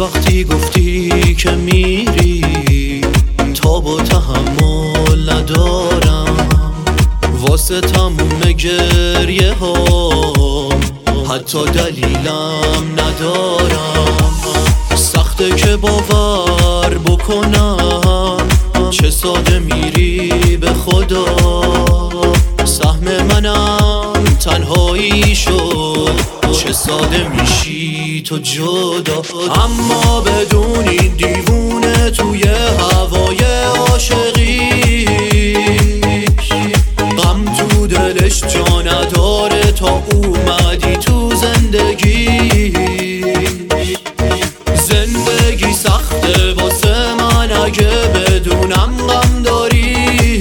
وقتی گفتی که میری تاب و تحمل ندارم واسه تموم گریه ها، حتی دلیلم ندارم. سخته که باور بکنم چه ساده میری به خدا. سهم منم تنهایی شد، چه ساده میشی تو جدا. اما بدون این دیوونه توی هوای عاشقی، غم تو دلش جا نداره تا اومدی تو زندگی. زندگی سخته واسه من اگه بدونم غم داری.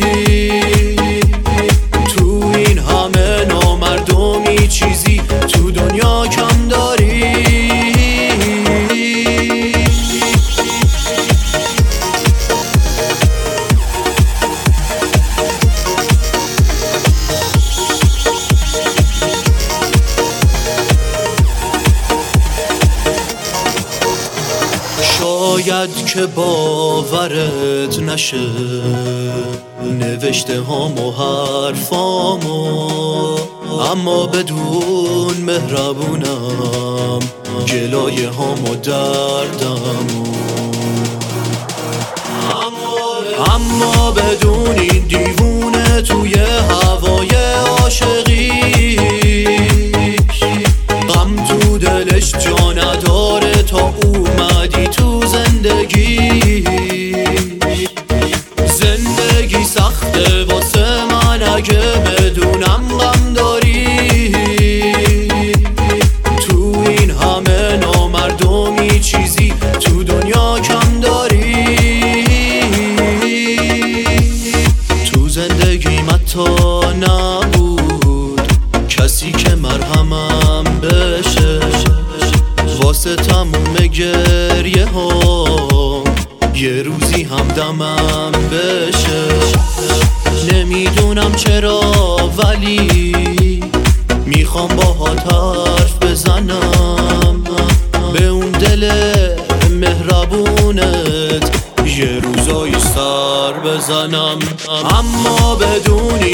تو این همه نامردمی چیزی تو دنیا کم داری. شاید که باورت نشه نوشته هام و حرفامو، اما بدون مهربونم گلایه هام و دردمو. اما بدون این دیوونه توی هوای عاشقی، غم تو دلش جا نداره تا اومدی تو زندگی. زندگی سخته واسه من اگه بدونم غم داری. تو این همه نامردمی چیزی تو دنیا کم داری. تو زندگیم حتی نبود کسی که مرهمم بشه واسه تموم گریه ها، یه روزی همدمم بشه. نمیدونم چرا ولی میخوام باهات حرف بزنم، به اون دل مهربونت یه روزایی سر بزنم. اما بدون